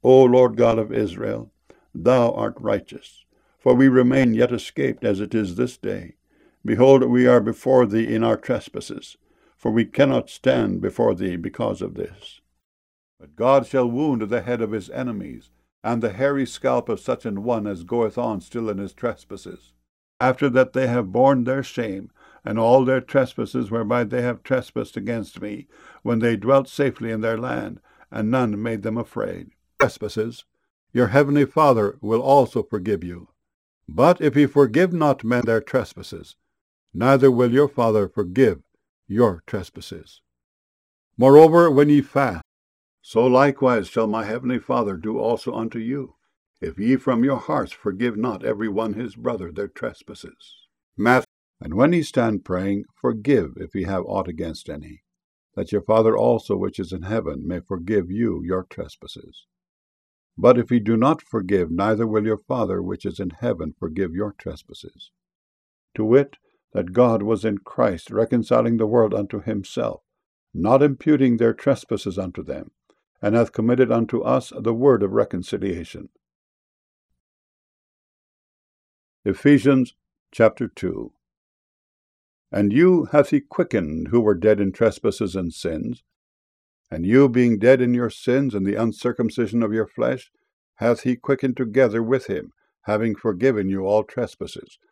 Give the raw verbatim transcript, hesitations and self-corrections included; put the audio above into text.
O Lord God of Israel, thou art righteous. For we remain yet escaped as it is this day. Behold, we are before thee in our trespasses, for we cannot stand before thee because of this. But God shall wound the head of his enemies, and the hairy scalp of such an one as goeth on still in his trespasses, after that they have borne their shame, and all their trespasses whereby they have trespassed against me, when they dwelt safely in their land, and none made them afraid. Trespasses, your heavenly Father will also forgive you. But if he forgive not men their trespasses, neither will your Father forgive your trespasses. Moreover, when ye fast, so likewise shall my heavenly Father do also unto you, if ye from your hearts forgive not every one his brother their trespasses. Matthew. And when ye stand praying, forgive if ye have aught against any, that your Father also which is in heaven may forgive you your trespasses. But if ye do not forgive, neither will your Father which is in heaven forgive your trespasses. To wit, that God was in Christ reconciling the world unto himself, not imputing their trespasses unto them, and hath committed unto us the word of reconciliation. Ephesians chapter two. And you hath he quickened, who were dead in trespasses and sins. And you, being dead in your sins and the uncircumcision of your flesh, hath he quickened together with him, having forgiven you all trespasses,